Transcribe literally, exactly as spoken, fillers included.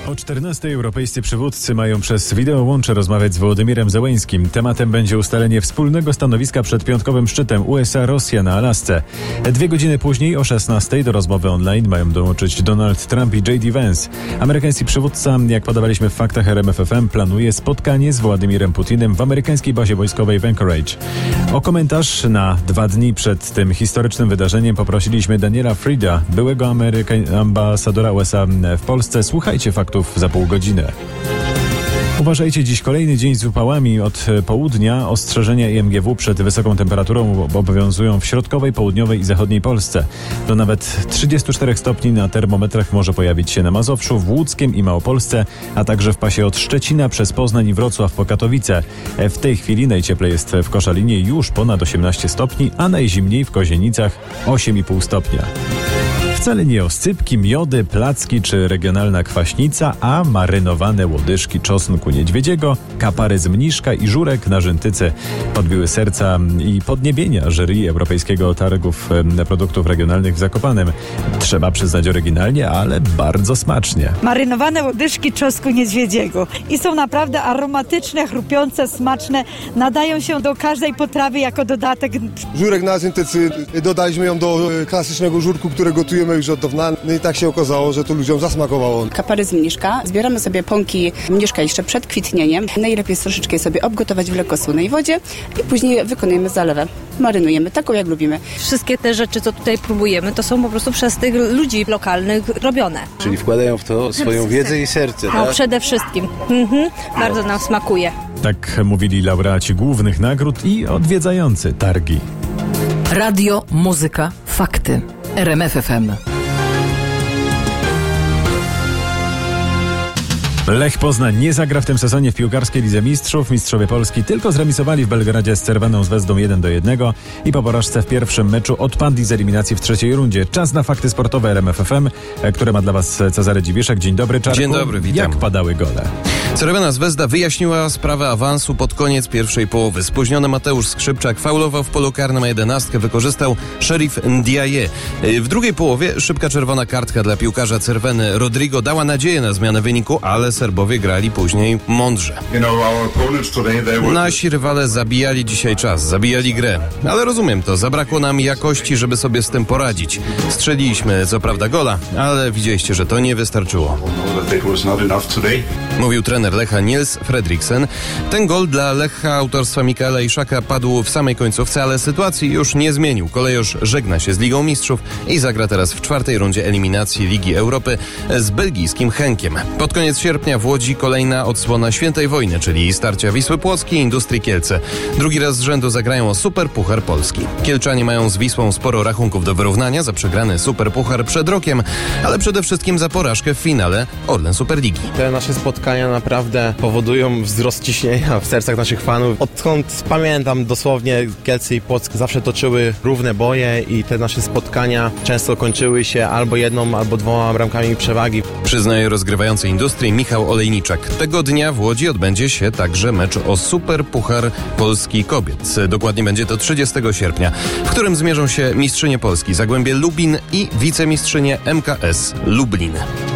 O czternastej europejscy przywódcy mają przez wideołącze rozmawiać z Wołodymirem Zełeńskim. Tematem będzie ustalenie wspólnego stanowiska przed piątkowym szczytem U S A Rosja na Alasce. Dwie godziny później o szesnastej do rozmowy online mają dołączyć Donald Trump i J D Vance. Amerykański przywódca, jak podawaliśmy w faktach R M F F M, planuje spotkanie z Władimirem Putinem w amerykańskiej bazie wojskowej w Anchorage. O komentarz na dwa dni przed tym historycznym wydarzeniem poprosiliśmy Daniela Frieda, byłego Ameryka- ambasadora U S A w Polsce. Słuchajcie faktów za pół godziny. Uważajcie, dziś kolejny dzień z upałami. Od południa ostrzeżenia I M G W przed wysoką temperaturą obowiązują w środkowej, południowej i zachodniej Polsce. Do nawet trzydziestu czterech stopni na termometrach może pojawić się na Mazowszu, w Łódzkiem i Małopolsce, a także w pasie od Szczecina przez Poznań i Wrocław po Katowice. W tej chwili najcieplej jest w Koszalinie, już ponad osiemnaście stopni, a najzimniej w Kozienicach osiem i pół stopnia. Wcale nie oscypki, miody, placki czy regionalna kwaśnica, a marynowane łodyżki czosnku niedźwiedziego, kapary z mniszka i żurek na Rzętycy podbiły serca i podniebienia jury Europejskiego Targów Produktów Regionalnych w Zakopanem. Trzeba przyznać oryginalnie, ale bardzo smacznie. Marynowane łodyżki czosnku niedźwiedziego i są naprawdę aromatyczne, chrupiące, smaczne, nadają się do każdej potrawy jako dodatek. Żurek na Rzętycy, dodaliśmy ją do klasycznego żurku, które gotujemy już od dawna. No i tak się okazało, że to ludziom zasmakowało. Kapary z mniszka. Zbieramy sobie pąki mniszka jeszcze przed kwitnieniem. Najlepiej jest troszeczkę sobie obgotować w lekko słonej wodzie i później wykonujemy zalewę. Marynujemy taką, jak lubimy. Wszystkie te rzeczy, co tutaj próbujemy, to są po prostu przez tych ludzi lokalnych robione. Czyli wkładają w to swoją wiedzę i serce, No tak? przede wszystkim. Mhm. Bardzo nam smakuje. Tak mówili laureaci głównych nagród i odwiedzający targi. Radio, muzyka, fakty. R M F F M. Lech Poznań nie zagra w tym sezonie w piłkarskiej Lidze Mistrzów. Mistrzowie Polski tylko zremisowali w Belgradzie z Cerwaną Zvezdą jeden do jednego i po porażce w pierwszym meczu odpadli z eliminacji w trzeciej rundzie. Czas na fakty sportowe R M F F M, które ma dla Was Cezary Dziwiszek. Dzień dobry, Czarku. Dzień dobry, witam. Jak padały gole? Cerwana Zvezda wyjaśniła sprawę awansu pod koniec pierwszej połowy. Spóźniony Mateusz Skrzypczak faulował w polu karnym, a jedenastkę wykorzystał Sheriff Ndiaye. W drugiej połowie szybka czerwona kartka dla piłkarza Cerweny Rodrigo dała nadzieję na zmianę wyniku, ale Serbowie grali później mądrze. Nasi rywale zabijali dzisiaj czas, zabijali grę. Ale rozumiem to, zabrakło nam jakości, żeby sobie z tym poradzić. Strzeliliśmy co prawda gola, ale widzieliście, że to nie wystarczyło. Mówił trener Lecha Niels Fredriksen. Ten gol dla Lecha autorstwa Mikaela Iszaka padł w samej końcówce, ale sytuacji już nie zmienił. Kolejorz żegna się z Ligą Mistrzów i zagra teraz w czwartej rundzie eliminacji Ligi Europy z belgijskim Henkiem. Pod koniec sierpnia w Łodzi kolejna odsłona Świętej Wojny, czyli starcia Wisły Płockiej i Industrii Kielce. Drugi raz z rzędu zagrają o Superpuchar Polski. Kielczanie mają z Wisłą sporo rachunków do wyrównania za przegrany Superpuchar przed rokiem, ale przede wszystkim za porażkę w finale Orlen Superligi. Te nasze spotkania naprawdę powodują wzrost ciśnienia w sercach naszych fanów. Odkąd pamiętam dosłownie, Kielce i Płock zawsze toczyły równe boje i te nasze spotkania często kończyły się albo jedną, albo dwoma bramkami przewagi. Przyznaje rozgrywający Industrii Michał Olejniczak. Tego dnia w Łodzi odbędzie się także mecz o Superpuchar Polski Kobiet. Dokładnie będzie to trzydziestego sierpnia, w którym zmierzą się mistrzynie Polski Zagłębie Lubin i wicemistrzynie M K S Lublin.